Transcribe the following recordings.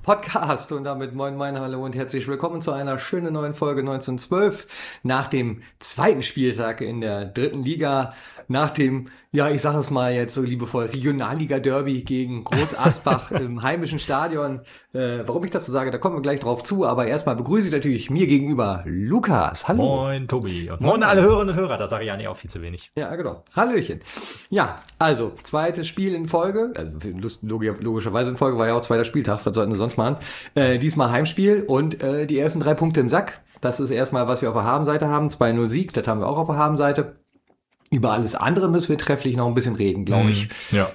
Podcast und damit moin, hallo und herzlich willkommen zu einer schönen neuen Folge 1912 nach dem zweiten Spieltag in der dritten Liga, nach dem, ja, ich sage es mal jetzt so liebevoll, Regionalliga-Derby gegen Groß Asbach im heimischen Stadion. Warum ich das so sage, da kommen wir gleich drauf zu, aber erstmal begrüße ich natürlich mir gegenüber Lukas. Hallo. Moin, Tobi. Und moin alle Hörerinnen und Hörer, das sage ich ja nicht auch viel zu wenig. Ja, genau. Hallöchen. Ja, also, zweites Spiel in Folge, also logischerweise in Folge war ja auch zweiter Spieltag, was sollten wir sonst machen? Diesmal Heimspiel und die ersten 3 Punkte im Sack. Das ist erstmal, was wir auf der Habenseite haben. 2-0 Sieg, das haben wir auch auf der Habenseite. Über alles andere müssen wir trefflich noch ein bisschen reden, glaube ich. Ja.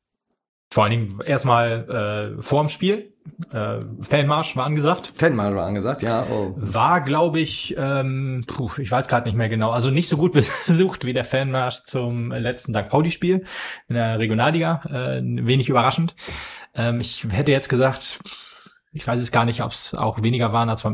Vor allen Dingen erstmal vorm Spiel. Fanmarsch war angesagt. Fanmarsch war angesagt, ja. Oh. War, glaube ich, ich weiß gerade nicht mehr genau, also nicht so gut besucht wie der Fanmarsch zum letzten St. Pauli-Spiel in der Regionalliga. Wenig überraschend. Ich hätte jetzt gesagt, ich weiß es gar nicht, ob es auch weniger waren als beim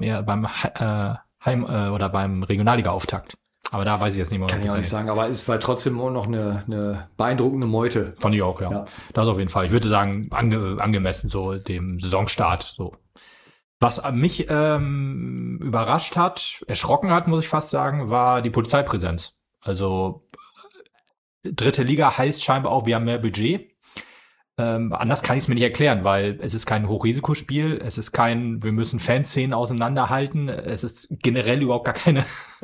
Heim- oder beim Regionalliga-Auftakt. Aber da weiß ich jetzt nicht mehr. Kann ich auch nicht sagen, aber es war trotzdem auch noch eine beeindruckende Meute. Fand ich auch, ja. Das auf jeden Fall. Ich würde sagen, angemessen so dem Saisonstart. So. Was mich überrascht hat, erschrocken hat, muss ich fast sagen, war die Polizeipräsenz. Also dritte Liga heißt scheinbar auch, wir haben mehr Budget. Anders kann ich es mir nicht erklären, weil es ist kein Hochrisikospiel, es ist kein, wir müssen Fanszenen auseinanderhalten, es ist generell überhaupt gar keine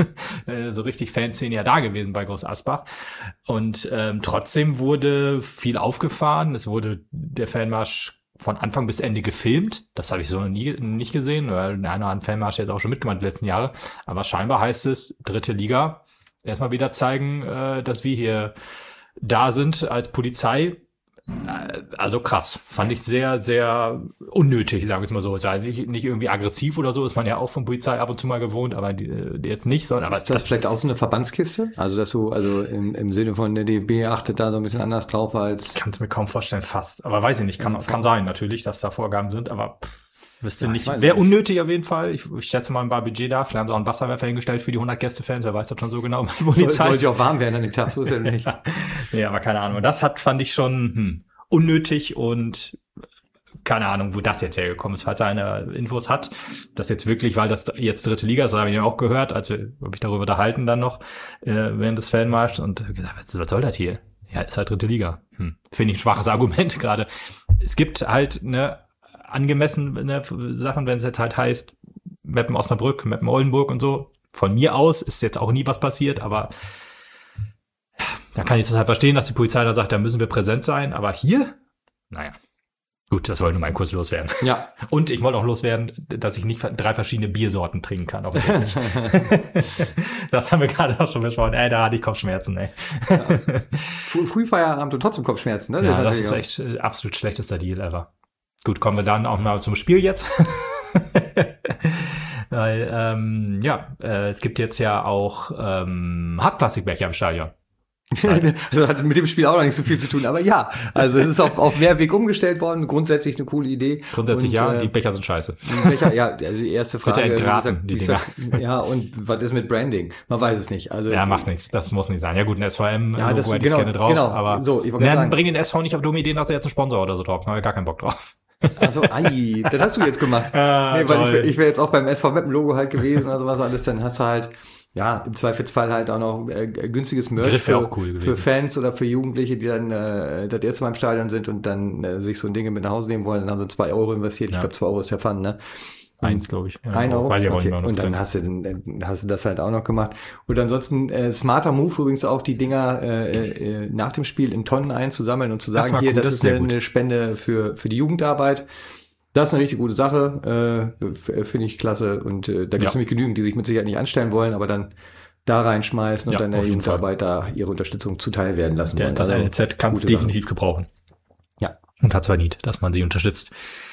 so richtig Fanszene ja da gewesen bei Groß Asbach. Und trotzdem wurde viel aufgefahren, es wurde der Fanmarsch von Anfang bis Ende gefilmt, das habe ich so noch nicht gesehen, weil der eine oder andere Fanmarsch jetzt auch schon mitgemacht die letzten Jahre, aber scheinbar heißt es, dritte Liga, erstmal wieder zeigen, dass wir hier da sind als Polizei. Also krass, fand ich sehr, sehr unnötig, sagen wir es mal so. Ist ja nicht irgendwie aggressiv oder so, ist man ja auch von Polizei ab und zu mal gewohnt, aber jetzt nicht. Sondern, aber ist das vielleicht auch so eine Verbandskiste? Also dass du, also im Sinne von der DFB achtet da so ein bisschen anders drauf als... Kann es mir kaum vorstellen, fast. Aber weiß ich nicht, kann sein natürlich, dass da Vorgaben sind, aber wüsste nicht. Wäre unnötig auf jeden Fall. Ich schätze mal, ein Budget da. Vielleicht haben sie auch einen Wasserwerfer hingestellt für die 100 Gästefans. Wer weiß das schon so genau. Sollte ja auch warm werden an dem Tag, so ist ja nicht. Ja, aber keine Ahnung. Das fand ich schon unnötig und keine Ahnung, wo das jetzt hergekommen ist. Falls er eine Infos hat, das jetzt wirklich, weil das jetzt dritte Liga ist, das habe ich ja auch gehört, als wir mich darüber unterhalten dann noch während des Fanmarschs und gesagt, was soll das hier? Ja, ist halt dritte Liga. Finde ich ein schwaches Argument gerade. Es gibt halt angemessene Sachen, wenn es jetzt halt heißt, Meppen Osnabrück, Meppen Oldenburg und so. Von mir aus ist jetzt auch nie was passiert, aber da kann ich das halt verstehen, dass die Polizei da sagt, da müssen wir präsent sein. Aber hier, naja, gut, das wollte nur mein Kurs loswerden. Ja. Und ich wollte auch loswerden, dass ich nicht 3 verschiedene Biersorten trinken kann. Das haben wir gerade auch schon besprochen. Da hatte ich Kopfschmerzen, ey. Ja. Frühfeierabend und trotzdem Kopfschmerzen, ne? Ja, das ist echt absolut schlechtester Deal ever. Gut, kommen wir dann auch mal zum Spiel jetzt. Weil, es gibt jetzt ja auch Hartplastikbecher im Stadion. Das hat mit dem Spiel auch noch nicht so viel zu tun, aber ja, also es ist auf Mehrweg umgestellt worden, grundsätzlich eine coole Idee. Grundsätzlich und, die Becher sind scheiße. Die Becher, ja, also die erste Frage. Bitte entgraten, die Dinger. Ja, und was ist mit Branding? Man weiß es nicht. Also ja, macht nichts, das muss nicht sein. Ja gut, ein SVM, ja, das hätte ich gerne drauf, aber so, ich bring den SV nicht auf dumme Ideen, dass er jetzt einen Sponsor oder so drauf, da habe ich gar keinen Bock drauf. Also, das hast du jetzt gemacht. Nee, weil ich wäre jetzt auch beim SV Meppen Logo halt gewesen oder sowas alles, dann hast du halt ja, im Zweifelsfall halt auch noch günstiges Merch für Fans oder für Jugendliche, die dann das erste Mal im Stadion sind und dann sich so ein Ding mit nach Hause nehmen wollen. Dann haben sie 2 Euro investiert. Ja. Ich glaube, 2 Euro ist der Pfand, ne? 1, glaube ich. Ja, 1 Euro? Weiß ich auch okay. nicht mehr. Und dann hast du das halt auch noch gemacht. Und ansonsten smarter Move übrigens auch, die Dinger nach dem Spiel in Tonnen einzusammeln und zu sagen, hier, das ist eine Spende für die Jugendarbeit. Das ist eine richtig gute Sache, finde ich klasse. Und da gibt es nämlich genügend, die sich mit Sicherheit nicht anstellen wollen, aber dann da reinschmeißen und dann der Jugendarbeit da ihre Unterstützung zuteil werden lassen wollen. Das NLZ kann es definitiv gebrauchen. Ja. Und hat zwar nicht, dass man sie unterstützt.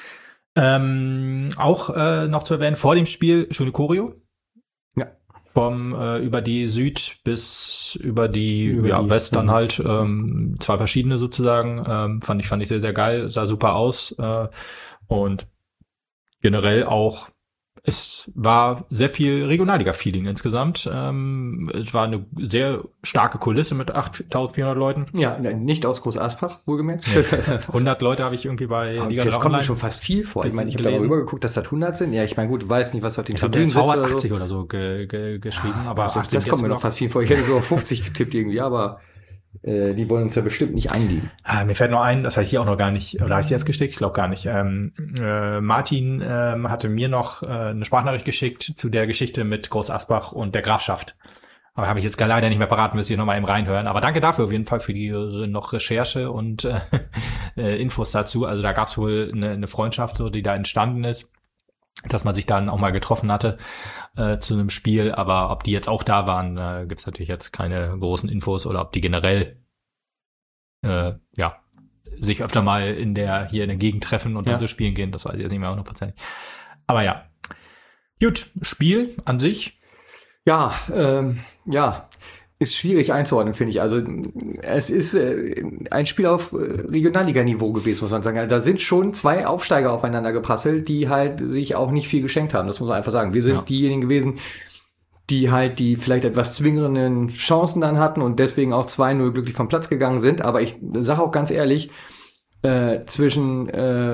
Auch noch zu erwähnen, vor dem Spiel schöne Choreo. Ja. Vom über die Süd bis über die West dann halt 2 verschiedene sozusagen. Fand ich sehr, sehr geil. Sah super aus. Und generell auch Es war sehr viel Regionalliga-Feeling insgesamt. Es war eine sehr starke Kulisse mit 8.400 Leuten. Ja, nicht aus Groß Aspach, wohlgemerkt. Nee, 100 Leute habe ich irgendwie bei Liga 3 Das kommt mir schon fast viel vor. Ich meine, ich habe da rüber geguckt, dass das 100 sind. Ja, ich meine, gut, du weißt nicht, was auf den Tribünen sitzt oder so. 80 oder so geschrieben. Aber das kommt mir noch fast viel vor. Ich hätte so auf 50 getippt irgendwie, aber die wollen uns ja bestimmt nicht einliegen. Mir fällt noch ein, das habe ich hier auch noch gar nicht, oder habe ich dir das geschickt? Ich glaube gar nicht. Martin hatte mir noch eine Sprachnachricht geschickt zu der Geschichte mit Groß Asbach und der Grafschaft. Aber habe ich jetzt leider nicht mehr parat, müsst ihr nochmal eben reinhören. Aber danke dafür auf jeden Fall für die noch Recherche und Infos dazu. Also da gab es wohl eine Freundschaft, so, die da entstanden ist, dass man sich dann auch mal getroffen hatte zu einem Spiel, aber ob die jetzt auch da waren, gibt's natürlich jetzt keine großen Infos oder ob die generell sich öfter mal hier in der Gegend treffen und dann so spielen gehen, das weiß ich jetzt nicht mehr 100%. Aber ja. Gut, Spiel an sich. Ja, ist schwierig einzuordnen, finde ich. Also es ist ein Spiel auf Regionalliga-Niveau gewesen, muss man sagen. Also, da sind schon 2 Aufsteiger aufeinander geprasselt, die halt sich auch nicht viel geschenkt haben. Das muss man einfach sagen. Wir sind diejenigen gewesen, die halt die vielleicht etwas zwingenden Chancen dann hatten und deswegen auch 2-0 glücklich vom Platz gegangen sind. Aber ich sage auch ganz ehrlich, zwischen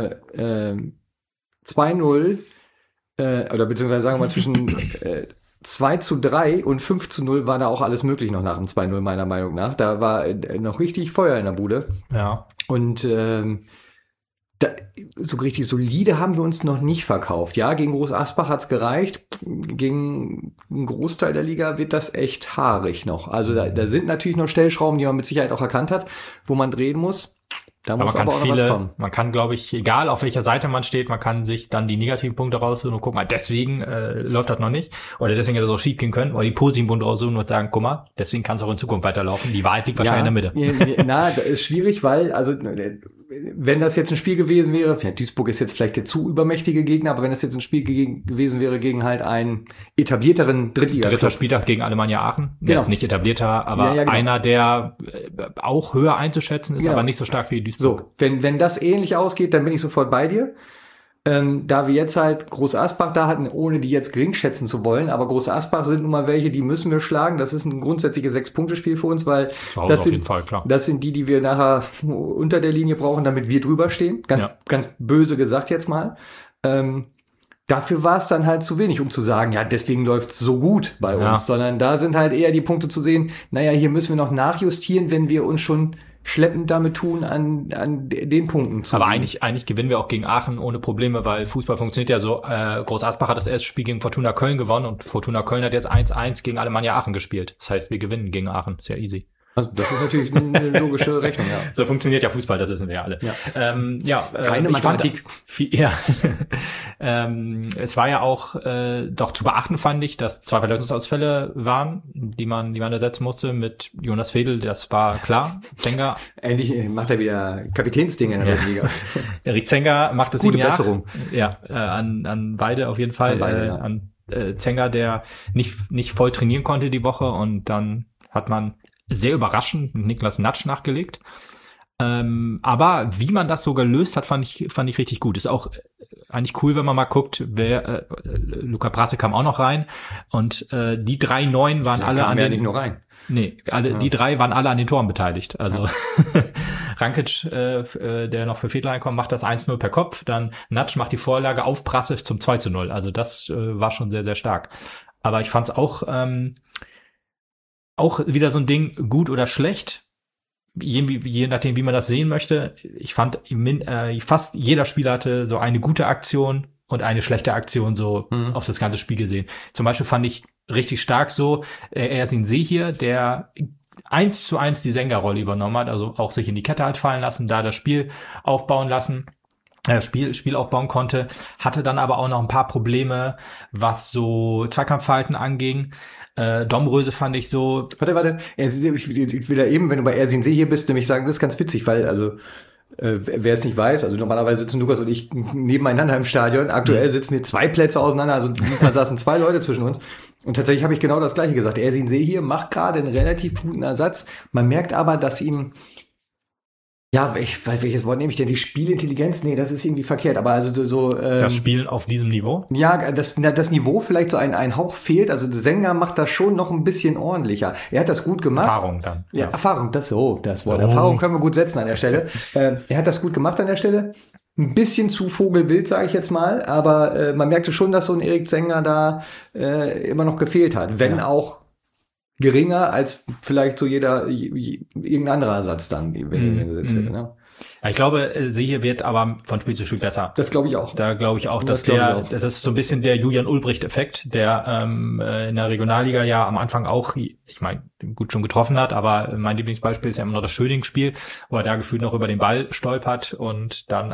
2-0 oder beziehungsweise sagen wir mal zwischen 2-3 und 5-0 war da auch alles möglich noch nach dem 2-0 meiner Meinung nach. Da war noch richtig Feuer in der Bude. Ja. Und so richtig solide haben wir uns noch nicht verkauft. Ja, gegen Groß Asbach hat's gereicht. Gegen einen Großteil der Liga wird das echt haarig noch. Also da sind natürlich noch Stellschrauben, die man mit Sicherheit auch erkannt hat, wo man drehen muss. Da muss aber auch noch was kommen. Man kann, glaube ich, egal auf welcher Seite man steht, man kann sich dann die negativen Punkte raussuchen und gucken, deswegen läuft das noch nicht. Oder deswegen hätte es auch schief gehen können. Oder die positiven Punkte raussuchen und sagen, guck mal, deswegen kann es auch in Zukunft weiterlaufen. Die Wahrheit liegt wahrscheinlich in der Mitte. Na, das ist schwierig, weil, also wenn das jetzt ein Spiel gewesen wäre, Duisburg ist jetzt vielleicht der zu übermächtige Gegner, aber wenn das jetzt ein Spiel gewesen wäre gegen halt einen etablierteren Drittliga-Club. Dritter Spieltag gegen Alemannia Aachen. Genau. Jetzt nicht etablierter, aber genau. Einer, der auch höher einzuschätzen ist, aber nicht so stark wie Duisburg. So, wenn das ähnlich ausgeht, dann bin ich sofort bei dir. Da wir jetzt halt Groß Asbach da hatten, ohne die jetzt gering schätzen zu wollen, aber Groß Asbach sind nun mal welche, die müssen wir schlagen. Das ist ein grundsätzliches 6-Punkte-Spiel für uns, weil das sind, Fall, klar. Das sind die wir nachher unter der Linie brauchen, damit wir drüber stehen. Ganz böse gesagt jetzt mal. Dafür war es dann halt zu wenig, um zu sagen, ja, deswegen läuft's so gut bei uns, sondern da sind halt eher die Punkte zu sehen, naja, hier müssen wir noch nachjustieren, wenn wir uns schon schleppend damit tun, an den Punkten zu Aber eigentlich gewinnen wir auch gegen Aachen ohne Probleme, weil Fußball funktioniert ja so. Groß Asbach hat das erste Spiel gegen Fortuna Köln gewonnen und Fortuna Köln hat jetzt 1-1 gegen Alemannia Aachen gespielt. Das heißt, wir gewinnen gegen Aachen. Sehr easy. Also das ist natürlich eine logische Rechnung, ja. So funktioniert ja Fußball, das wissen wir ja alle. Ja, reine Mathematik. Es war ja auch doch zu beachten, fand ich, dass 2 Verletzungsausfälle waren, die man ersetzen musste mit Jonas Fedel, das war klar. Zenga. Endlich macht er wieder Kapitänsdinge in der Liga. Erik Zenga macht es Gute Besserung. Ja, an beide auf jeden Fall. An Zenga, der nicht voll trainieren konnte die Woche und dann hat man sehr überraschend Niklas Natsch nachgelegt. Aber wie man das so gelöst hat, fand ich richtig gut. Ist auch eigentlich cool, wenn man mal guckt, Luca Prase kam auch noch rein und die 3 Neuen waren alle an den... nicht nur rein. Nee, die 3 waren alle an den Toren beteiligt. Also Rankic, der noch für Fedler kommt, macht das 1-0 per Kopf, dann Natsch macht die Vorlage auf Prase zum 2-0. Also das war schon sehr, sehr stark. Aber ich fand's auch wieder so ein Ding, gut oder schlecht, je nachdem, wie man das sehen möchte. Ich fand, fast jeder Spieler hatte so eine gute Aktion und eine schlechte Aktion so auf das ganze Spiel gesehen. Zum Beispiel fand ich richtig stark so, Ersin Sehir, der 1:1 die Senga-Rolle übernommen hat, also auch sich in die Kette hat fallen lassen, da das Spiel aufbauen konnte, hatte dann aber auch noch ein paar Probleme, was so Zweikampfverhalten anging. Domröse fand ich so. Warte. Ich will da eben, wenn du bei Ersin hier bist, nämlich sagen, das ist ganz witzig, weil, also, wer es nicht weiß, also normalerweise sitzen Lukas und ich nebeneinander im Stadion. Aktuell sitzen wir 2 Plätze auseinander, also diesmal saßen 2 Leute zwischen uns. Und tatsächlich habe ich genau das Gleiche gesagt. Ersin hier macht gerade einen relativ guten Ersatz. Man merkt aber, dass ihm Ja, welches Wort nehme ich denn? Die Spielintelligenz? Nee, das ist irgendwie verkehrt. Aber also so das Spielen auf diesem Niveau? Ja, das Niveau vielleicht so ein Hauch fehlt. Also Sänger macht das schon noch ein bisschen ordentlicher. Er hat das gut gemacht. Erfahrung dann. Ja, Erfahrung, das Wort. Erfahrung können wir gut setzen an der Stelle. Er hat das gut gemacht an der Stelle. Ein bisschen zu vogelwild, sage ich jetzt mal. Aber man merkte schon, dass so ein Erik Zenger da immer noch gefehlt hat. Wenn auch geringer als vielleicht so irgendein anderer Ersatz dann, wenn er gesetzt hätte. Ne? Ja, ich glaube, Sehe wird aber von Spiel zu Spiel besser. Das glaube ich auch. Da glaube ich auch, das ist so ein bisschen der Julian Ulbricht-Effekt, der in der Regionalliga ja am Anfang auch, ich meine, gut schon getroffen hat, aber mein Lieblingsbeispiel ist ja immer noch das Schöning-Spiel, wo er da gefühlt noch über den Ball stolpert und dann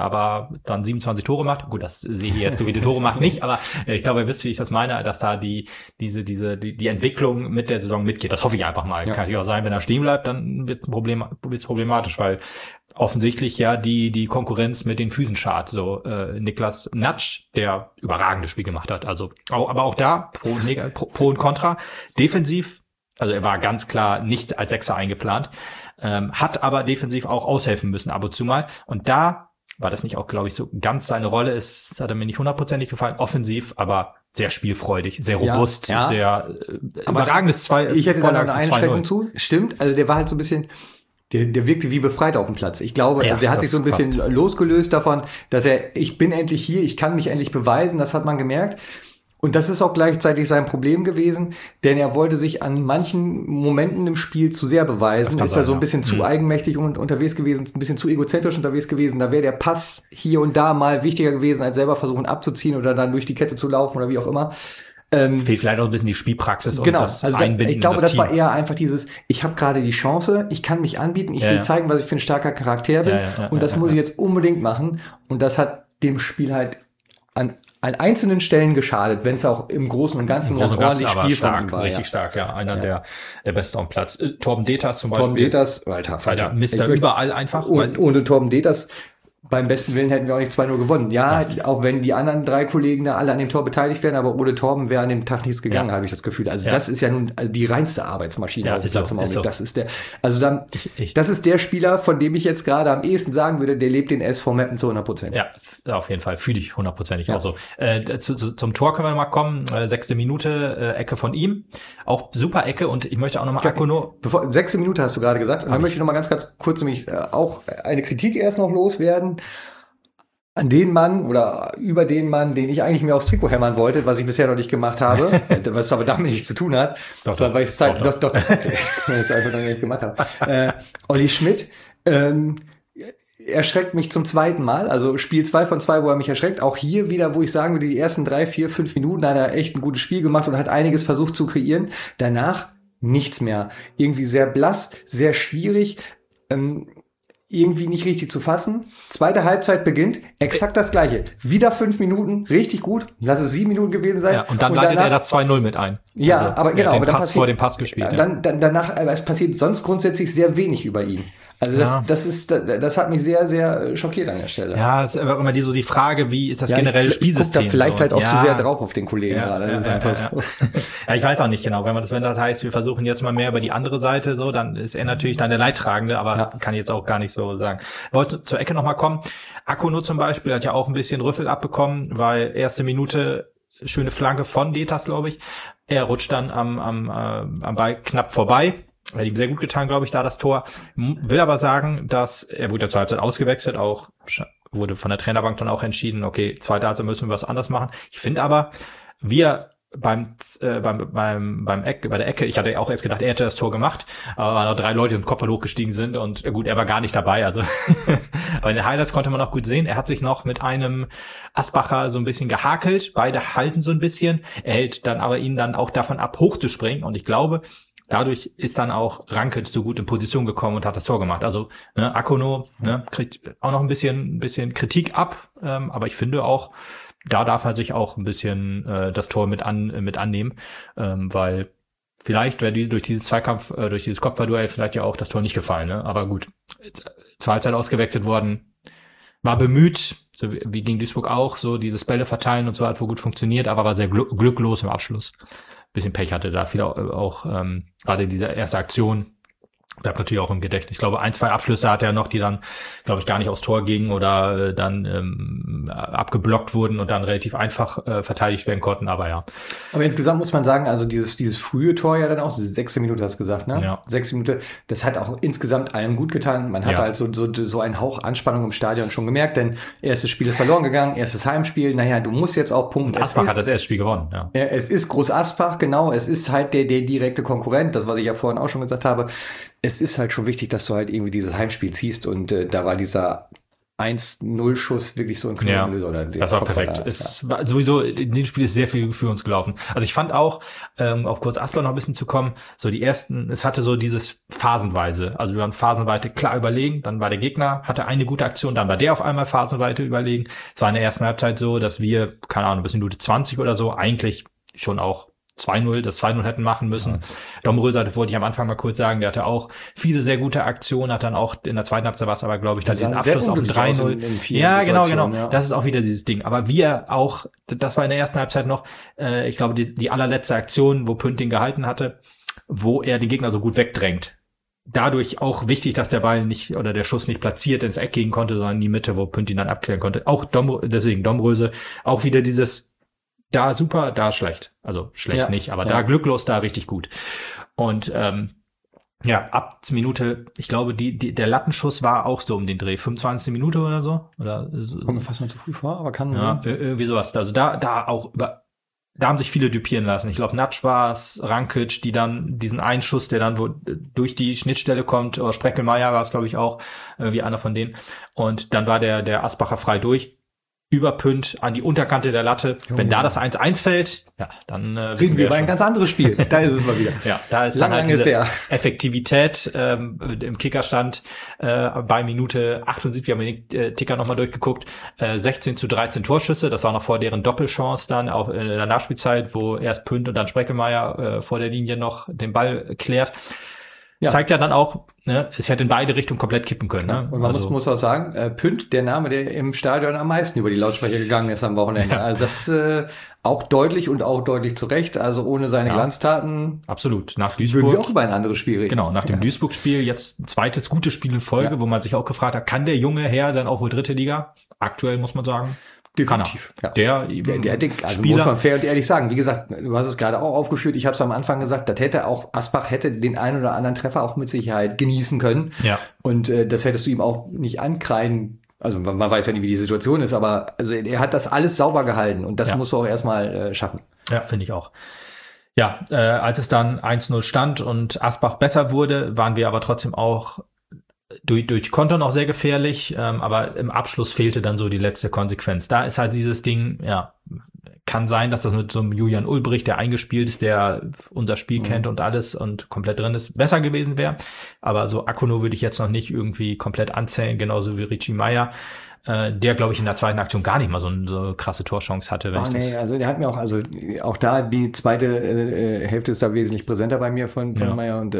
27 Tore macht. Gut, das sehe ich jetzt so wie die Tore macht nicht, aber ich glaube, ihr wisst, wie ich das meine, dass da die Entwicklung mit der Saison mitgeht. Das hoffe ich einfach mal. Ja. Kann natürlich auch sein, wenn er stehen bleibt, dann wird's problematisch, weil offensichtlich ja die Konkurrenz mit den Füßen schart. So Niklas Natsch, der überragendes Spiel gemacht hat. Also aber auch da Pro und Contra. Defensiv, also er war ganz klar nicht als Sechser eingeplant, hat aber defensiv auch aushelfen müssen ab und zu mal. Und da war das nicht auch, glaube ich, so ganz seine Rolle. Das hat er mir nicht 100%ig gefallen. Offensiv, aber sehr spielfreudig, sehr robust, sehr überragendes Ich hätte da eine Einschränkung zu. Stimmt, also der war halt so ein bisschen... Der wirkte wie befreit auf dem Platz. Ich glaube, der hat sich so ein bisschen losgelöst davon, dass ich bin endlich hier, ich kann mich endlich beweisen, das hat man gemerkt. Und das ist auch gleichzeitig sein Problem gewesen, denn er wollte sich an manchen Momenten im Spiel zu sehr beweisen, ist da so ein bisschen zu eigenmächtig unterwegs gewesen, ein bisschen zu egozentrisch unterwegs gewesen. Da wäre der Pass hier und da mal wichtiger gewesen, als selber versuchen abzuziehen oder dann durch die Kette zu laufen oder wie auch immer. Fehlt vielleicht auch ein bisschen die Spielpraxis und das Einbinden. Ich glaube, das war eher einfach dieses, ich habe gerade die Chance, ich kann mich anbieten, ich will zeigen, was ich für ein starker Charakter bin und das muss ich jetzt unbedingt machen. Und das hat dem Spiel halt an einzelnen Stellen geschadet, wenn es auch im Großen und Ganzen ganz ordentlich Spiel stark, war. Richtig stark, ja. Einer der Beste am Platz. Torben Deters zum Beispiel. Torben Deters, Alter, Mister überall einfach. Und ohne Torben Deters beim besten Willen hätten wir auch nicht 2-0 gewonnen. Ja, auch wenn die anderen 3 Kollegen da alle an dem Tor beteiligt wären, aber ohne Torben wäre an dem Tag nichts gegangen, habe ich das Gefühl. Also das ist ja nun die reinste Arbeitsmaschine auf dem Platz im Augenblick. Das ist das ist der Spieler, von dem ich jetzt gerade am ehesten sagen würde, der lebt den SV Meppen zu 100%. Ja, auf jeden Fall. Fühle ich 100%ig auch so. Zum Tor können wir mal kommen. 6. Minute, Ecke von ihm. Auch super Ecke und ich möchte auch nochmal Akuno. 6. Minute hast du gerade gesagt. Und dann möchte ich nochmal ganz kurz nämlich auch eine Kritik erst noch loswerden. An den Mann oder über den Mann, den ich eigentlich mir aufs Trikot hämmern wollte, was ich bisher noch nicht gemacht habe, was aber damit nichts zu tun hat, weil ich es jetzt einfach noch nicht gemacht habe. Olli Schmidt erschreckt mich zum 2. Mal, also Spiel 2 von 2, wo er mich erschreckt. Auch hier wieder, wo ich sagen würde, die ersten 3, 4, 5 Minuten hat er echt ein gutes Spiel gemacht und hat einiges versucht zu kreieren. Danach nichts mehr. Irgendwie sehr blass, sehr schwierig. Irgendwie nicht richtig zu fassen. Zweite Halbzeit beginnt, exakt das Gleiche. Wieder 5 Minuten, richtig gut. Lass es 7 Minuten gewesen sein. Ja, und dann leitet er das 2-0 mit ein. Ja, also, aber genau. Den Pass vor dem Pass gespielt. Danach, es passiert sonst grundsätzlich sehr wenig über ihn. Also das hat mich sehr, sehr schockiert an der Stelle. Ja, es ist einfach immer die Frage, wie ist das generelle Spielsystem? Ich guck da vielleicht halt auch zu sehr drauf auf den Kollegen gerade. Das ist einfach so. Ja, ich weiß auch nicht genau. Wenn das heißt, wir versuchen jetzt mal mehr über die andere Seite, so, dann ist er natürlich dann der Leidtragende, aber kann jetzt auch gar nicht so sagen. Wollte zur Ecke nochmal kommen. Akuno zum Beispiel hat ja auch ein bisschen Rüffel abbekommen, weil erste Minute schöne Flanke von Deters, glaube ich. Er rutscht dann am Ball knapp vorbei. Hat ihm sehr gut getan, glaube ich, da das Tor. Will aber sagen, dass er wurde ja zur Halbzeit ausgewechselt, auch wurde von der Trainerbank dann auch entschieden, okay, zweite Halbzeit müssen wir was anderes machen. Ich finde aber, wir bei der Ecke, ich hatte auch erst gedacht, er hätte das Tor gemacht, aber noch 3 Leute im Kopf hochgestiegen sind und gut, er war gar nicht dabei, also aber in den Highlights konnte man auch gut sehen, er hat sich noch mit einem Asbacher so ein bisschen gehakelt, beide halten so ein bisschen, er hält dann aber ihn dann auch davon ab, hochzuspringen und ich glaube, dadurch ist dann auch Rankelt so gut in Position gekommen und hat das Tor gemacht. Also Akuno kriegt auch noch ein bisschen Kritik ab, aber ich finde auch, da darf er sich auch ein bisschen das Tor mit annehmen, weil vielleicht wäre durch dieses Zweikampf, durch dieses Kopfballduell vielleicht ja auch das Tor nicht gefallen. Ne? Aber gut, zur Halbzeit ausgewechselt worden, war bemüht, so wie gegen Duisburg auch, so dieses Bälle verteilen und so hat wohl gut funktioniert, aber war sehr glücklos im Abschluss. Bisschen Pech hatte da viel auch gerade diese erste Aktion Bleibt natürlich auch im Gedächtnis. Ich glaube, 1, 2 Abschlüsse hatte er noch, die dann, glaube ich, gar nicht aufs Tor gingen oder dann abgeblockt wurden und dann relativ einfach verteidigt werden konnten, aber ja. Aber insgesamt muss man sagen, also dieses frühe Tor ja dann auch, 6. Minute hast du gesagt, ne? Ja. 6. Minute, das hat auch insgesamt allem gut getan. Man hat halt so einen Hauch Anspannung im Stadion schon gemerkt, denn erstes Spiel ist verloren gegangen, erstes Heimspiel, naja, du musst jetzt auch punkten. Und Asbach hat das erste Spiel gewonnen, ja. Es ist Groß Asbach, genau, es ist halt der direkte Konkurrent, das, was ich ja vorhin auch schon gesagt habe. Es ist halt schon wichtig, dass du halt irgendwie dieses Heimspiel ziehst und da war dieser 1-0-Schuss wirklich so ein Knotenlöser. Ja, das war perfekt. Es war sowieso, in dem Spiel ist sehr viel für uns gelaufen. Also ich fand auch, auf Groß Asbach noch ein bisschen zu kommen, so die ersten, es hatte so dieses phasenweise, also wir waren phasenweise klar überlegen, dann war der Gegner, hatte eine gute Aktion, dann war der auf einmal phasenweise überlegen. Es war in der ersten Halbzeit so, dass wir, keine Ahnung, bis Minute 20 oder so, eigentlich schon auch 2-0, das 2-0 hätten machen müssen. Ja. Domröser, wollte ich am Anfang mal kurz sagen, der hatte auch viele sehr gute Aktionen, hat dann auch in der zweiten Halbzeit was, aber glaube ich, dann diesen Abschluss auf 3-0. Ja, genau. Ja. Das ist auch wieder dieses Ding. Aber wir auch, das war in der ersten Halbzeit noch, ich glaube, die allerletzte Aktion, wo Pünting gehalten hatte, wo er den Gegner so gut wegdrängt. Dadurch auch wichtig, dass der Ball nicht oder der Schuss nicht platziert ins Eck gehen konnte, sondern in die Mitte, wo Pünting dann abklären konnte. Auch deswegen Domröse, auch wieder dieses da super, da schlecht. Also schlecht nicht, aber da glücklos, da richtig gut. Und ab Minute, ich glaube, der Lattenschuss war auch so um den Dreh, 25. Minute oder so. Oder so. Kommt mir fast noch zu früh vor, aber kann. Ja, irgendwie sowas. Also da haben sich viele düpieren lassen. Ich glaube, Natsch war es, Rankic, die dann diesen Einschuss, der dann durch die Schnittstelle kommt, oder Spreckelmeier war es, glaube ich, auch, wie einer von denen. Und dann war der Asbacher frei durch. Über Pünd an die Unterkante der Latte. Wenn da das 1-1 fällt, ja, dann wissen wir über ein ganz anderes Spiel. Da ist es mal wieder. Ja, da ist dann halt diese Effektivität im Kickerstand bei Minute 78, haben wir den Ticker nochmal durchgeguckt, 16-13 Torschüsse. Das war noch vor deren Doppelchance dann auch in der Nachspielzeit, wo erst Pünd und dann Spreckelmeier vor der Linie noch den Ball klärt. Ja. Zeigt ja dann auch, ne, es hätte in beide Richtungen komplett kippen können. Ne? Und man muss auch sagen, Pünd, der Name, der im Stadion am meisten über die Lautsprecher gegangen ist am Wochenende. Ja. Also das auch deutlich und auch deutlich zu Recht. Also ohne seine Glanztaten. Absolut. Nach Duisburg. Würden wir auch über ein anderes Spiel reden. Genau, nach dem Duisburg-Spiel jetzt ein zweites gutes Spiel in Folge, wo man sich auch gefragt hat, kann der junge Herr dann auch wohl dritte Liga? Aktuell muss man sagen. Definitiv. Ja. Der also Spieler, muss man fair und ehrlich sagen. Wie gesagt, du hast es gerade auch aufgeführt. Ich habe es am Anfang gesagt, Asbach hätte den einen oder anderen Treffer auch mit Sicherheit genießen können. Ja. Und das hättest du ihm auch nicht ankreiden. Also man weiß ja nicht, wie die Situation ist, aber also er hat das alles sauber gehalten und das musst du auch erstmal schaffen. Ja, finde ich auch. Ja, als es dann 1-0 stand und Asbach besser wurde, waren wir aber trotzdem auch durch Konter noch sehr gefährlich, aber im Abschluss fehlte dann so die letzte Konsequenz. Da ist halt dieses Ding, kann sein, dass das mit so einem Julian Ulbricht, der eingespielt ist, der unser Spiel kennt und alles und komplett drin ist, besser gewesen wäre. Aber so Akuno würde ich jetzt noch nicht irgendwie komplett anzählen, genauso wie Richie Meyer, der, glaube ich, in der zweiten Aktion gar nicht mal so krasse Torchance hatte. Also der hat mir auch da die zweite Hälfte ist da wesentlich präsenter bei mir von Meyer und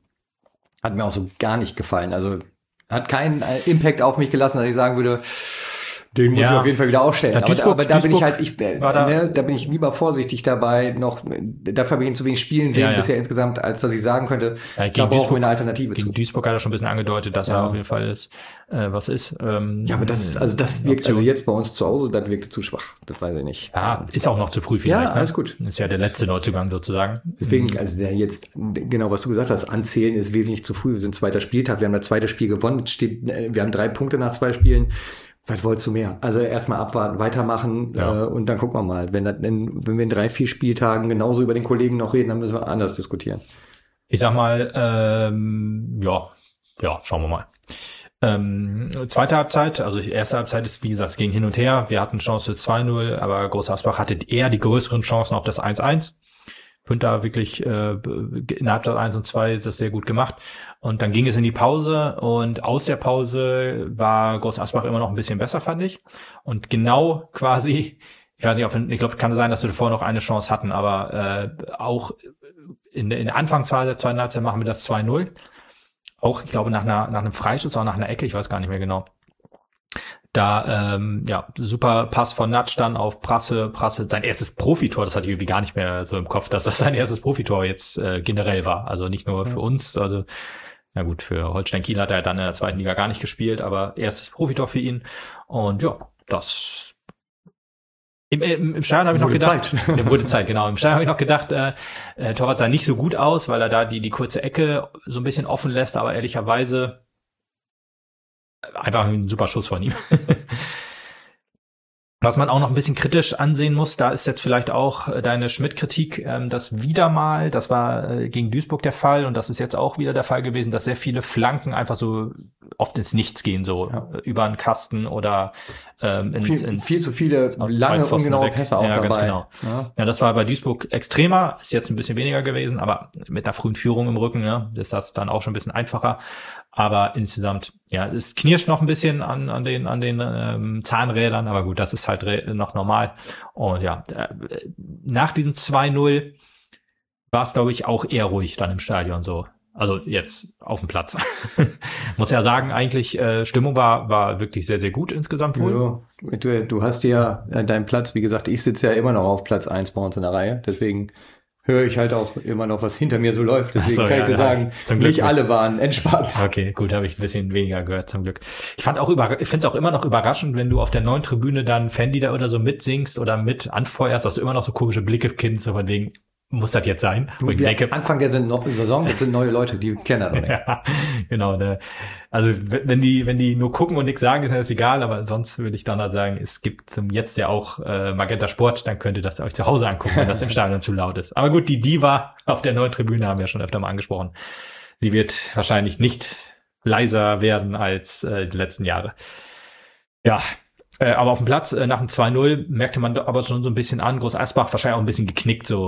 hat mir auch so gar nicht gefallen. Also hat keinen Impact auf mich gelassen, dass ich sagen würde, den muss ich auf jeden Fall wieder aufstellen. Aber da bin ich halt, da bin ich lieber vorsichtig dabei, dafür habe ich ihn zu wenig spielen sehen bisher insgesamt, als dass ich sagen könnte, da brauchen wir eine Alternative zu. Duisburg hat er schon ein bisschen angedeutet, dass er auf jeden Fall was ist. Aber das wirkt, also jetzt bei uns zu Hause, das wirkte zu schwach. Das weiß ich nicht. Ja, ist auch noch zu früh vielleicht. Ja, alles gut. Ist ja der letzte Neuzugang sozusagen. Deswegen, also der jetzt, genau was du gesagt hast, anzählen ist wesentlich zu früh. Wir sind zweiter Spieltag, wir haben das zweite Spiel gewonnen, wir haben 3 Punkte nach 2 Spielen. Was wolltest du mehr? Also erstmal abwarten, weitermachen und dann gucken wir mal. Wenn wir in 3, 4 Spieltagen genauso über den Kollegen noch reden, dann müssen wir anders diskutieren. Ich sag mal, schauen wir mal. Zweite Halbzeit, also die erste Halbzeit ist, wie gesagt, es ging hin und her. Wir hatten Chance für 2-0, aber Groß Asbach hatte eher die größeren Chancen auf das 1-1. Pünter wirklich in Halbzeit 1 und 2 ist das sehr gut gemacht. Und dann ging es in die Pause und aus der Pause war Groß Asbach immer noch ein bisschen besser, fand ich. Und genau quasi, ich weiß nicht, ich glaube, kann sein, dass wir davor noch eine Chance hatten, aber auch in der Anfangsphase der zweiten Halbzeit machen wir das 2-0. Auch, ich glaube, nach einem Freistoß oder nach einer Ecke, ich weiß gar nicht mehr genau. Da, super Pass von Natsch dann auf Prasse, sein erstes Profitor, das hatte ich irgendwie gar nicht mehr so im Kopf, dass das sein erstes Profitor jetzt generell war. Also nicht nur für uns, also Na gut, für Holstein Kiel hat er dann in der zweiten Liga gar nicht gespielt, aber erstes Profitor für ihn. Und ja, das im Stadion habe ich noch gedacht, wurde Zeit, genau. Im Stadion habe ich noch gedacht, Torwart sah nicht so gut aus, weil er da die kurze Ecke so ein bisschen offen lässt, aber ehrlicherweise einfach ein super Schuss von ihm. Was man auch noch ein bisschen kritisch ansehen muss, da ist jetzt vielleicht auch deine Schmidt-Kritik, das war gegen Duisburg der Fall und das ist jetzt auch wieder der Fall gewesen, dass sehr viele Flanken einfach so oft ins Nichts gehen, so über einen Kasten oder viel zu viele lange ungenaue Pässe auch dabei. Ganz genau. Ja, das war bei Duisburg extremer, ist jetzt ein bisschen weniger gewesen, aber mit einer frühen Führung im Rücken, ne, ist das dann auch schon ein bisschen einfacher. Aber insgesamt, ja, es knirscht noch ein bisschen an den Zahnrädern, aber gut, das ist halt noch normal. Und ja, nach diesem 2-0 war es, glaube ich, auch eher ruhig dann im Stadion so. Also jetzt auf dem Platz. Muss ja sagen, eigentlich Stimmung war wirklich sehr, sehr gut insgesamt wohl. Ja, du hast ja deinen Platz, wie gesagt, ich sitze ja immer noch auf Platz 1 bei uns in der Reihe, deswegen höre ich halt auch immer noch, was hinter mir so läuft. Deswegen kann ich dir sagen, nicht alle waren entspannt. Okay, gut, habe ich ein bisschen weniger gehört, zum Glück. Ich finde es auch immer noch überraschend, wenn du auf der neuen Tribüne dann Fanlieder oder so mitsingst oder mit anfeuerst, dass du immer noch so komische Blicke kriegst, so von wegen, muss das jetzt sein? Wo ich denke, Anfang der Saison, das sind neue Leute, die kennen das noch nicht. Ja, genau. Also wenn die nur gucken und nichts sagen, ist das egal, aber sonst würde ich dann halt sagen, es gibt jetzt ja auch Magenta Sport, dann könnt ihr das euch zu Hause angucken, wenn das im Stadion zu laut ist. Aber gut, die Diva auf der neuen Tribüne haben wir schon öfter mal angesprochen. Sie wird wahrscheinlich nicht leiser werden als die letzten Jahre. Ja, aber auf dem Platz nach dem 2-0 merkte man aber schon so ein bisschen an, Groß Asbach wahrscheinlich auch ein bisschen geknickt, so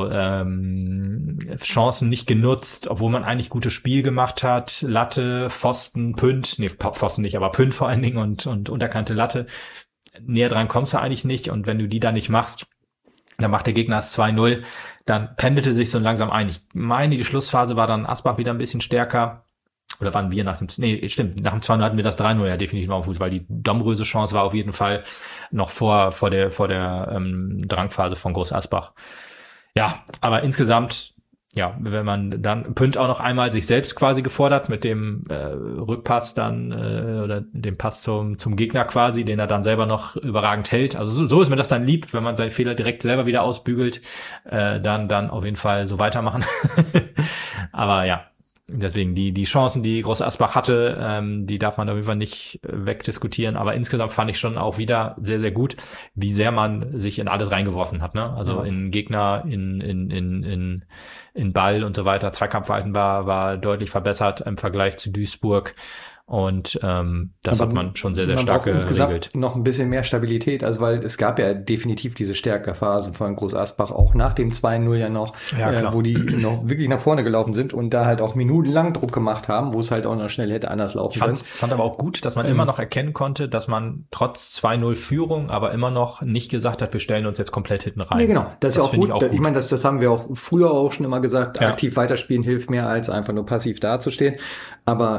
Chancen nicht genutzt, obwohl man eigentlich gutes Spiel gemacht hat, Latte, Pfosten, Pünd, Pfosten nicht, aber Pünd vor allen Dingen und unterkante Latte, näher dran kommst du eigentlich nicht und wenn du die dann nicht machst, dann macht der Gegner das 2-0, dann pendelte sich so langsam ein. Ich meine, die Schlussphase war dann Asbach wieder ein bisschen stärker. Oder waren wir nach dem 2-0 hatten wir das 3-0 ja definitiv auf Fuß, weil die Domröse Chance war auf jeden Fall noch vor der Drangphase von Groß Asbach. Ja, aber insgesamt, ja, wenn man dann Pünd auch noch einmal sich selbst quasi gefordert mit dem Rückpass dann oder dem Pass zum Gegner quasi, den er dann selber noch überragend hält. Also so ist mir das dann lieb, wenn man seinen Fehler direkt selber wieder ausbügelt, dann auf jeden Fall so weitermachen. Aber ja. Deswegen die Chancen, die Groß Asbach hatte, die darf man auf jeden Fall nicht wegdiskutieren. Aber insgesamt fand ich schon auch wieder sehr, sehr gut, wie sehr man sich in alles reingeworfen hat. Ne? Also in Gegner, in Ball und so weiter. Zweikampfverhalten war deutlich verbessert im Vergleich zu Duisburg. Und das hat man schon sehr, sehr stark geregelt. Insgesamt noch ein bisschen mehr Stabilität, also weil es gab ja definitiv diese Stärkerphasen von Groß Asbach, auch nach dem 2-0 ja noch, wo die noch wirklich nach vorne gelaufen sind und da halt auch minutenlang Druck gemacht haben, wo es halt auch noch schnell hätte anders laufen können. Ich fand aber auch gut, dass man immer noch erkennen konnte, dass man trotz 2-0 Führung aber immer noch nicht gesagt hat, wir stellen uns jetzt komplett hinten rein. Ja, genau. Das ist ja auch gut. Ich meine, das haben wir auch früher auch schon immer gesagt, aktiv weiterspielen hilft mehr, als einfach nur passiv dazustehen. Aber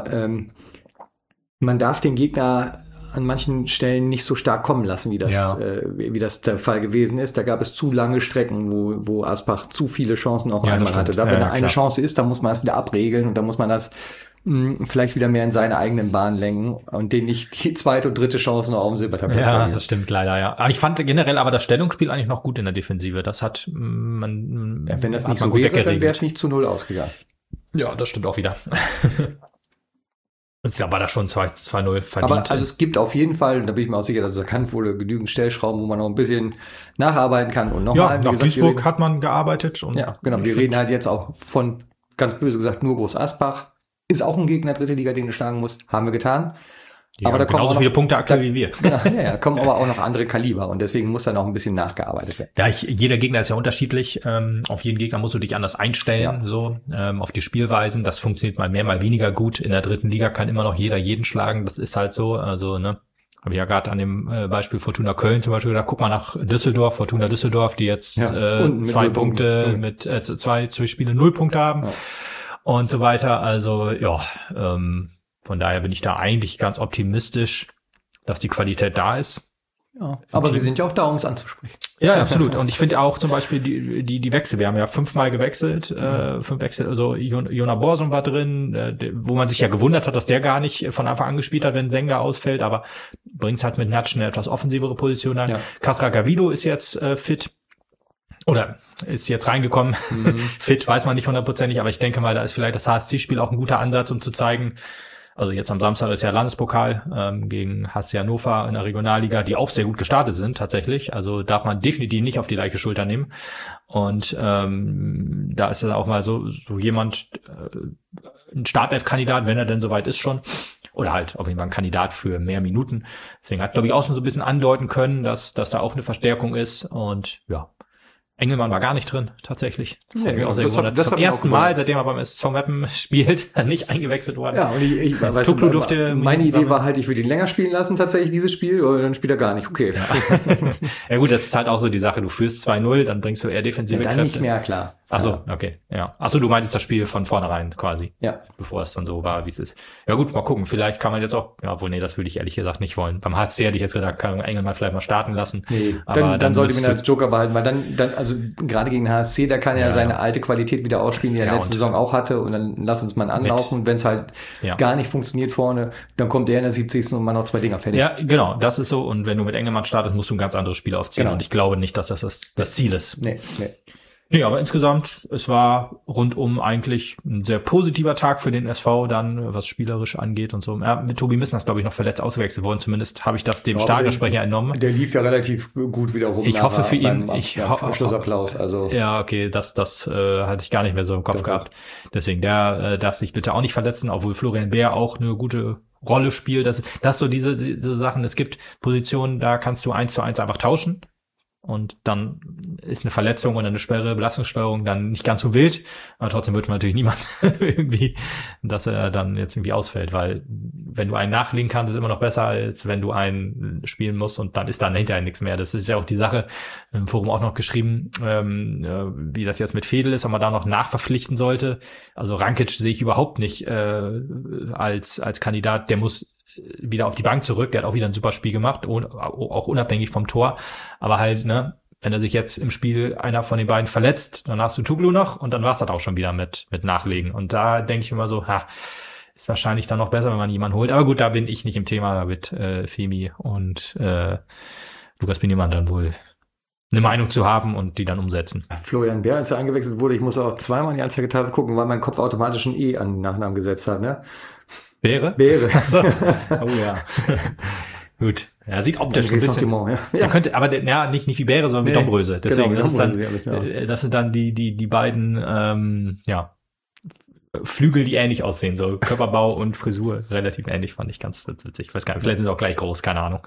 man darf den Gegner an manchen Stellen nicht so stark kommen lassen, wie das der Fall gewesen ist. Da gab es zu lange Strecken, wo Asbach zu viele Chancen auf einmal hatte. Wenn da eine Chance ist, dann muss man das wieder abregeln und dann muss man das vielleicht wieder mehr in seine eigenen Bahn lenken und denen nicht die zweite und dritte Chance noch auf dem Silbertablett zeigen. Ja, das stimmt leider, ja. Aber ich fand generell aber das Stellungsspiel eigentlich noch gut in der Defensive. Das hat wenn das nicht so wäre, dann wäre es nicht zu 0 ausgegangen. Ja, das stimmt auch wieder. Und ja, war da schon 2-0 verdient. Aber also es gibt auf jeden Fall, und da bin ich mir auch sicher, dass es erkannt wurde, genügend Stellschrauben, wo man noch ein bisschen nacharbeiten kann. Und nochmal, nach Duisburg hat man gearbeitet. Und ja, genau. Wir reden halt jetzt auch von, ganz böse gesagt, nur Groß Asbach. Ist auch ein Gegner, dritte Liga, den du schlagen musst. Haben wir getan. Ja, aber da kommen genauso viele Punkte aktuell wie wir. Genau, kommen aber auch noch andere Kaliber und deswegen muss da noch ein bisschen nachgearbeitet werden. Ja, jeder Gegner ist ja unterschiedlich. Auf jeden Gegner musst du dich anders einstellen, auf die Spielweisen. Das funktioniert mal mehr, mal weniger gut. In der dritten Liga kann immer noch jeder jeden schlagen. Das ist halt so. Also, ne, habe ich ja gerade an dem Beispiel Fortuna Köln zum Beispiel gedacht. Guck mal nach Düsseldorf, Fortuna Düsseldorf, die jetzt 2 Punkte mit 2 Spiele 0 Punkte haben und so weiter. Also, ja, von daher bin ich da eigentlich ganz optimistisch, dass die Qualität da ist. Ja, aber wir sind ja auch da, um es anzusprechen. Ja, absolut. Und ich finde auch zum Beispiel die Wechsel. Wir haben ja 5-mal gewechselt, 5 Wechsel. Also Jona Borsum war drin, wo man sich ja gewundert hat, dass der gar nicht von Anfang an gespielt hat, wenn Senga ausfällt, aber bringt halt mit Natsch eine etwas offensivere Position an. Ja. Kasra Gavido ist jetzt fit. Oder ist jetzt reingekommen. Fit weiß man nicht 100%, aber ich denke mal, da ist vielleicht das HSC-Spiel auch ein guter Ansatz, um zu zeigen, also jetzt am Samstag ist ja Landespokal gegen HSC Hannover in der Regionalliga, die auch sehr gut gestartet sind tatsächlich. Also darf man definitiv nicht auf die leichte Schulter nehmen. Und da ist dann auch mal so jemand, ein Startelf-Kandidat, wenn er denn soweit ist schon. Oder halt auf jeden Fall ein Kandidat für mehr Minuten. Deswegen hat, glaube ich, auch schon so ein bisschen andeuten können, dass da auch eine Verstärkung ist. Und ja, Engelmann war gar nicht drin, tatsächlich. Das hat mich auch sehr gewundert. Das zum ersten Mal, seitdem er beim SV Meppen spielt, nicht eingewechselt worden. Ja, und ich weiß, meine Idee war halt, ich würde ihn länger spielen lassen, tatsächlich, dieses Spiel, oder dann spielt er gar nicht. Okay. Ja. Ja gut, das ist halt auch so die Sache. Du führst 2-0, dann bringst du eher defensive Kräfte. Nicht mehr, klar. Ach so, okay, ja. Ach so, du meintest das Spiel von vornherein quasi. Ja. Bevor es dann so war, wie es ist. Ja gut, mal gucken. Vielleicht kann man jetzt auch, ja, obwohl, nee, das würde ich ehrlich gesagt nicht wollen. Beim HSC hätte ich jetzt gesagt, kann Engelmann vielleicht mal starten lassen. Nee, aber dann sollte man ihn als Joker behalten, weil dann, also gerade gegen den HSC, da kann er seine alte Qualität wieder ausspielen, die er in der letzten Saison auch hatte, und dann lass uns mal anlaufen. Wenn es halt gar nicht funktioniert vorne, dann kommt er in der 70. und man noch 2 Dinger fertig. Ja, genau, das ist so. Und wenn du mit Engelmann startest, musst du ein ganz anderes Spiel aufziehen. Genau. Und ich glaube nicht, dass das Ziel ist. Nee, aber insgesamt, es war rundum eigentlich ein sehr positiver Tag für den SV dann, was spielerisch angeht und so. Ja, mit Tobi Missner ist, glaube ich, noch verletzt ausgewechselt worden. Zumindest habe ich das dem Stadionsprecher entnommen. Der lief ja relativ gut wieder rum. Ich hoffe für ihn. Schlussapplaus. Also. Ja, okay, das hatte ich gar nicht mehr so im Kopf gehabt. Deswegen, der darf sich bitte auch nicht verletzen, obwohl Florian Bär auch eine gute Rolle spielt. Das so diese Sachen. Es gibt Positionen, da kannst du 1:1 einfach tauschen. Und dann ist eine Verletzung oder eine Sperre, Belastungssteuerung dann nicht ganz so wild. Aber trotzdem wird man natürlich niemand irgendwie, dass er dann jetzt irgendwie ausfällt. Weil wenn du einen nachlegen kannst, ist immer noch besser, als wenn du einen spielen musst und dann ist dann hinterher nichts mehr. Das ist ja auch die Sache, im Forum auch noch geschrieben, wie das jetzt mit Fedel ist, ob man da noch nachverpflichten sollte. Also Rankic sehe ich überhaupt nicht als Kandidat. Der muss wieder auf die Bank zurück, der hat auch wieder ein super Spiel gemacht, auch unabhängig vom Tor, aber halt, ne, wenn er sich jetzt im Spiel einer von den beiden verletzt, dann hast du Tuglu noch und dann war's das auch schon wieder mit Nachlegen. Und da denke ich immer so, ist wahrscheinlich dann noch besser, wenn man jemanden holt, aber gut, da bin ich nicht im Thema, da wird Femi und Lukas Binemann dann wohl eine Meinung zu haben und die dann umsetzen. Florian Bär, als er eingewechselt wurde, ich musste auch 2-mal in die Anzeigetafel gucken, weil mein Kopf automatisch ein E an den Nachnamen gesetzt hat, ne? Beere? Achso. Oh ja. Gut. Er sieht optisch ein bisschen. Ja. Er könnte, aber nicht wie Beere, sondern wie Dombröse. Deswegen, genau, das sind dann die beiden, Flügel, die ähnlich aussehen. So Körperbau und Frisur relativ ähnlich, fand ich ganz witzig. Ich weiß gar nicht, vielleicht sind sie auch gleich groß, keine Ahnung.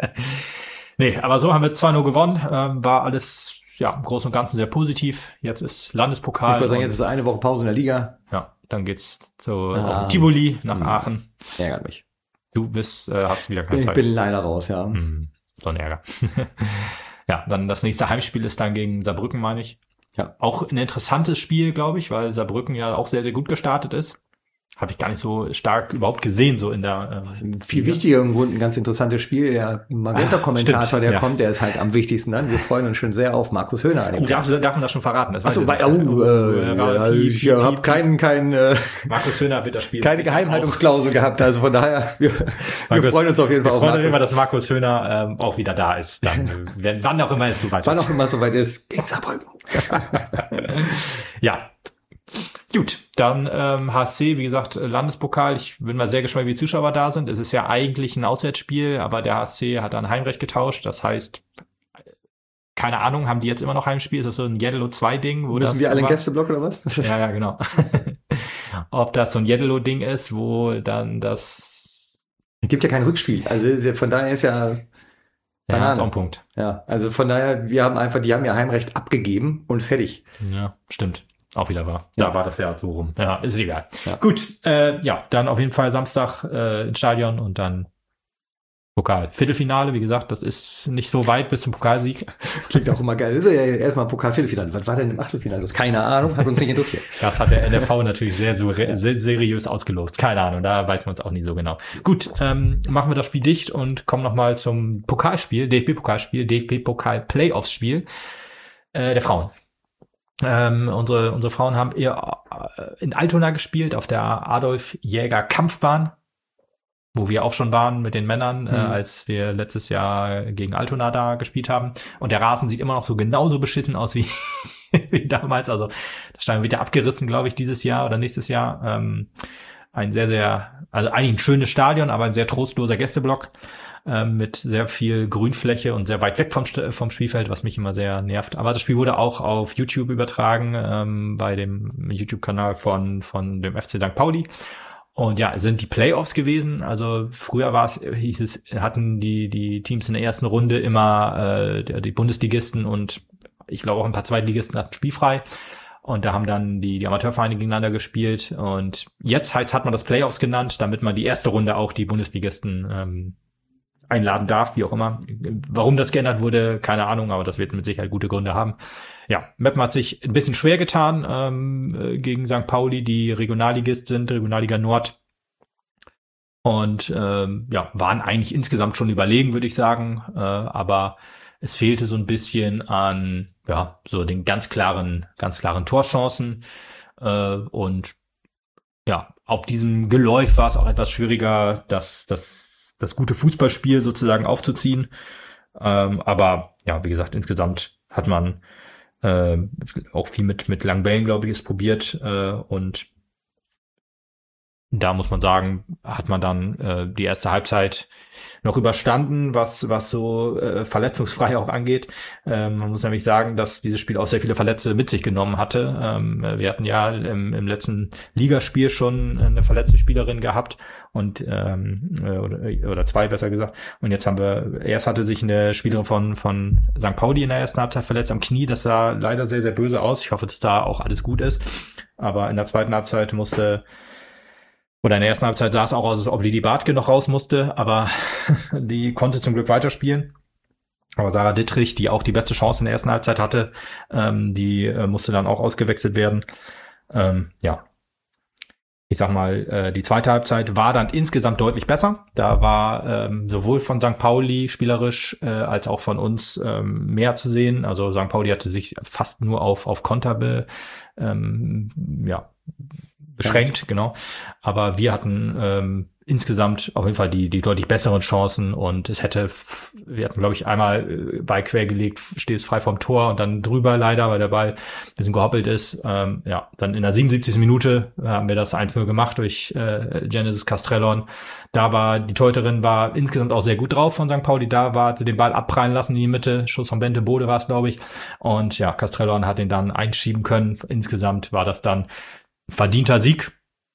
Nee, aber so haben wir 2-0 gewonnen. War alles, im Großen und Ganzen sehr positiv. Jetzt ist Landespokal. Ich würde sagen, jetzt ist eine Woche Pause in der Liga. Ja. Dann geht's auf Tivoli nach Aachen. Ärgert mich. Du hast wieder keine Zeit. Ich bin leider raus, ja. So ein Ärger. Ja, dann das nächste Heimspiel ist dann gegen Saarbrücken, meine ich. Ja. Auch ein interessantes Spiel, glaube ich, weil Saarbrücken ja auch sehr, sehr gut gestartet ist. Habe ich gar nicht so stark überhaupt gesehen, so in der viel wichtiger im Grunde, ein ganz interessantes Spiel. Der Magenta-Kommentator, der kommt, der ist halt am wichtigsten dann. Wir freuen uns schon sehr auf Markus Höhner. Darf man das schon verraten? Das ich habe keinen Markus Höhner wird das Spiel. Keine Geheimhaltungsklausel gehabt, also von daher, wir freuen uns auf jeden Fall auf Markus. Wir freuen uns immer, dass Markus Höhner auch wieder da ist. Dann, wann auch immer es soweit ist. Wann auch immer es soweit ist, gegen Saarbrücken. Ja. Gut, dann HSC, wie gesagt, Landespokal. Ich bin mal sehr gespannt, wie die Zuschauer da sind. Es ist ja eigentlich ein Auswärtsspiel, aber der HSC hat dann Heimrecht getauscht. Das heißt, keine Ahnung, haben die jetzt immer noch Heimspiel? Ist das so ein Jeddelo 2-Ding? Müssen wir alle einen Gästeblock oder was? Ja, genau. Ob das so ein Jeddelo-Ding ist, wo dann das... Es gibt ja kein Rückspiel. Also von daher ist ja... Ja, ist auch ein Punkt. Ja, also von daher, die haben ja Heimrecht abgegeben und fertig. Ja, stimmt. Auch wieder wahr. Da war das ja so rum. Ja, ist egal. Ja. Gut, dann auf jeden Fall Samstag ins Stadion und dann Pokal. Viertelfinale, wie gesagt, das ist nicht so weit bis zum Pokalsieg. Klingt auch immer geil. Das ist ja erstmal Pokal-Viertelfinale. Was war denn im Achtelfinale los? Keine Ahnung, hat uns nicht interessiert. Das hat der NFV natürlich sehr seriös ausgelost. Keine Ahnung, da weiß man es auch nicht so genau. Gut, machen wir das Spiel dicht und kommen nochmal zum Pokalspiel, DFB-Pokal-Playoffs-Spiel der Frauen. Unsere Frauen haben eher in Altona gespielt, auf der Adolf-Jäger-Kampfbahn, wo wir auch schon waren mit den Männern, als wir letztes Jahr gegen Altona da gespielt haben. Und der Rasen sieht immer noch so genauso beschissen aus wie damals. Also das Stadion wird ja abgerissen, glaube ich, dieses Jahr oder nächstes Jahr. Also eigentlich ein schönes Stadion, aber ein sehr trostloser Gästeblock mit sehr viel Grünfläche und sehr weit weg vom Spielfeld, was mich immer sehr nervt. Aber das Spiel wurde auch auf YouTube übertragen, bei dem YouTube-Kanal von dem FC St. Pauli. Und ja, es sind die Playoffs gewesen. Also früher hatten die Teams in der ersten Runde immer die Bundesligisten und ich glaube auch ein paar Zweitligisten hatten spielfrei. Und da haben dann die Amateurvereine gegeneinander gespielt. Und jetzt hat man das Playoffs genannt, damit man die erste Runde auch die Bundesligisten einladen darf, wie auch immer. Warum das geändert wurde, keine Ahnung, aber das wird mit Sicherheit gute Gründe haben. Ja, Meppen hat sich ein bisschen schwer getan gegen St. Pauli, die Regionalligist sind, Regionalliga Nord. Und waren eigentlich insgesamt schon überlegen, würde ich sagen. Aber es fehlte so ein bisschen an so den ganz klaren Torchancen. Und ja, auf diesem Geläuf war es auch etwas schwieriger, das gute Fußballspiel sozusagen aufzuziehen. Aber ja, wie gesagt, insgesamt hat man auch viel mit langen Bällen, glaube ich, ist probiert. Und da muss man sagen, hat man dann die erste Halbzeit noch überstanden, was so verletzungsfrei auch angeht. Man muss nämlich sagen, dass dieses Spiel auch sehr viele Verletzte mit sich genommen hatte. Wir hatten ja im letzten Ligaspiel schon eine verletzte Spielerin gehabt und oder zwei besser gesagt. Und jetzt erst hatte sich eine Spielerin von St. Pauli in der ersten Halbzeit verletzt am Knie. Das sah leider sehr, sehr böse aus. Ich hoffe, dass da auch alles gut ist. Aber in der zweiten Halbzeit in der ersten Halbzeit sah es auch aus, als ob Lili Bartke noch raus musste, aber die konnte zum Glück weiterspielen. Aber Sarah Dittrich, die auch die beste Chance in der ersten Halbzeit hatte, die musste dann auch ausgewechselt werden. Ich sag mal, die zweite Halbzeit war dann insgesamt deutlich besser. Da war sowohl von St. Pauli spielerisch als auch von uns mehr zu sehen. Also St. Pauli hatte sich fast nur auf Konter beschränkt, genau. Aber wir hatten insgesamt auf jeden Fall die deutlich besseren Chancen und wir hatten, glaube ich, einmal Ball quer gelegt, stehst frei vom Tor und dann drüber leider, weil der Ball ein bisschen gehoppelt ist. Dann in der 77. Minute haben wir das 1-0 gemacht durch Genesis Castrellon. Die Torhüterin war insgesamt auch sehr gut drauf von St. Pauli. Hat sie den Ball abprallen lassen in die Mitte. Schuss von Bente Bode war es, glaube ich. Und ja, Castrellon hat den dann einschieben können. Insgesamt war das dann verdienter Sieg.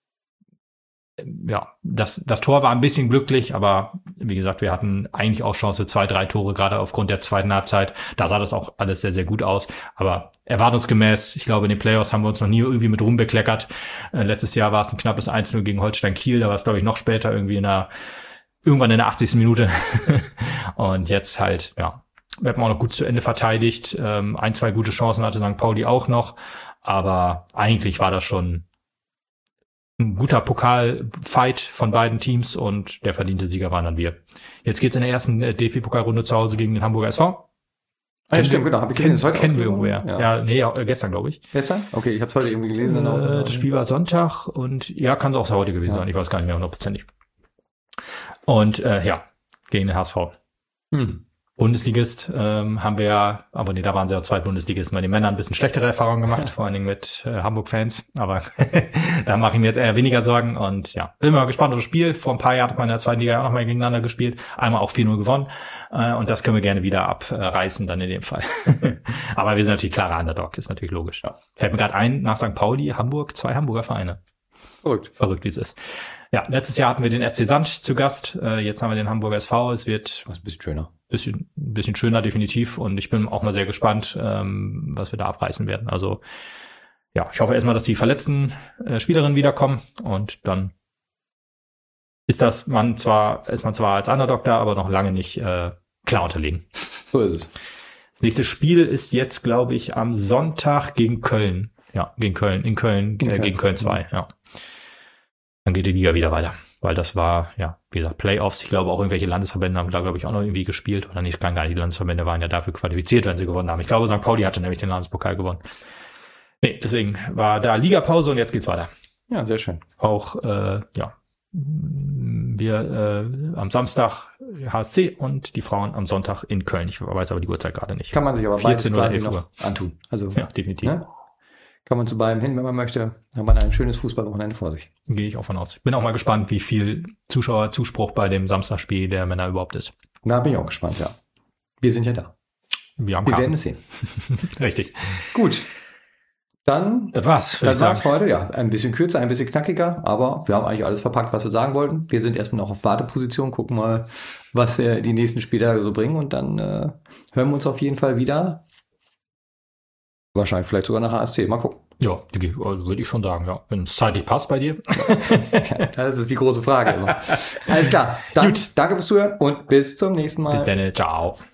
Ja, das Tor war ein bisschen glücklich, aber wie gesagt, wir hatten eigentlich auch Chance, 2-3 Tore, gerade aufgrund der zweiten Halbzeit. Da sah das auch alles sehr, sehr gut aus. Aber erwartungsgemäß, ich glaube, in den Playoffs haben wir uns noch nie irgendwie mit Ruhm bekleckert. Letztes Jahr war es ein knappes 1-0 gegen Holstein Kiel. Da war es, glaube ich, noch später, irgendwann in der 80. Minute. Und jetzt halt, wir haben auch noch gut zu Ende verteidigt. 1-2 gute Chancen hatte St. Pauli auch noch. Aber eigentlich war das schon ein guter Pokalfight von beiden Teams und der verdiente Sieger waren dann wir. Jetzt geht's in der ersten DFB-Pokalrunde zu Hause gegen den Hamburger SV. Stimmt, genau. Habe ich gesehen, kennen wir irgendwoher. Gestern, glaube ich. Gestern? Okay, ich habe es heute irgendwie gelesen. Das Spiel war Sonntag und kann es auch heute gewesen sein. Ich weiß gar nicht mehr hundertprozentig. Und gegen den HSV. Bundesligist haben wir aber da waren sie ja zwei Bundesligisten bei den Männern ein bisschen schlechtere Erfahrungen gemacht, vor allen Dingen mit Hamburg-Fans, aber da mache ich mir jetzt eher weniger Sorgen und bin mal gespannt auf das Spiel. Vor ein paar Jahren hat man in der zweiten Liga auch nochmal gegeneinander gespielt, einmal auch 4-0 gewonnen und das können wir gerne wieder abreißen dann in dem Fall. Aber wir sind natürlich klarer Underdog, ist natürlich logisch. Ja. Fällt mir gerade ein, nach St. Pauli, Hamburg, 2 Hamburger Vereine. Verrückt, wie es ist. Ja, letztes Jahr hatten wir den FC Sand zu Gast, jetzt haben wir den Hamburger SV, es wird ein bisschen schöner. Bisschen schöner, definitiv. Und ich bin auch mal sehr gespannt, was wir da abreißen werden. Also, ich hoffe erstmal, dass die verletzten Spielerinnen wiederkommen und dann ist man zwar als Underdog da, aber noch lange nicht klar unterlegen. So ist es. Das nächste Spiel ist jetzt, glaube ich, am Sonntag gegen Köln. Ja, gegen Köln 2, ja. Dann geht die Liga wieder weiter. Weil das war, ja, wie gesagt, Playoffs. Ich glaube, auch irgendwelche Landesverbände haben da, glaube ich, auch noch irgendwie gespielt. Oder nicht, kann gar nicht. Die Landesverbände waren ja dafür qualifiziert, wenn sie gewonnen haben. Ich glaube, St. Pauli hatte nämlich den Landespokal gewonnen. Nee, deswegen war da Ligapause und jetzt geht's weiter. Ja, sehr schön. Auch, wir am Samstag HSC und die Frauen am Sonntag in Köln. Ich weiß aber die Uhrzeit gerade nicht. Kann man sich aber 14 oder 11 Uhr antun. Also, ja, definitiv. Ne? Kann man zu beidem hin, wenn man möchte. Hat man ein schönes Fußballwochenende vor sich. Gehe ich auch von aus. Bin auch mal gespannt, wie viel Zuschauerzuspruch bei dem Samstagspiel der Männer überhaupt ist. Da bin ich auch gespannt, ja. Wir sind ja da. Wir werden es sehen. Richtig. Gut. Dann, das war's für heute. Ja, ein bisschen kürzer, ein bisschen knackiger, aber wir haben eigentlich alles verpackt, was wir sagen wollten. Wir sind erstmal noch auf Warteposition, gucken mal, was die nächsten Spieltage so bringen und dann hören wir uns auf jeden Fall wieder. Wahrscheinlich vielleicht sogar nach HSC. Mal gucken. Ja, würde ich schon sagen, ja. Wenn es zeitlich passt bei dir. Das ist die große Frage immer. Alles klar. Dann, gut. Danke fürs Zuhören und bis zum nächsten Mal. Bis dann. Ciao.